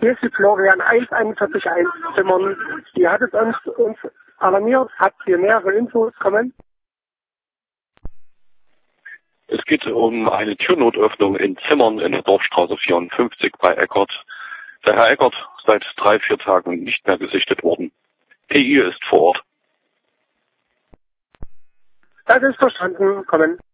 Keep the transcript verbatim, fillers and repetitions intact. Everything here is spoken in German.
Hier ist die Florian eins eins eins eins Zimmern. Die hat es uns, uns alarmiert. Habt ihr nähere Infos? Kommen. Es geht um eine Türnotöffnung in Zimmern in der Dorfstraße vierundfünfzig bei Eckert. Der Herr Eckert seit drei, vier Tagen nicht mehr gesichtet worden. P I ist vor Ort. Das ist verstanden. Kommen.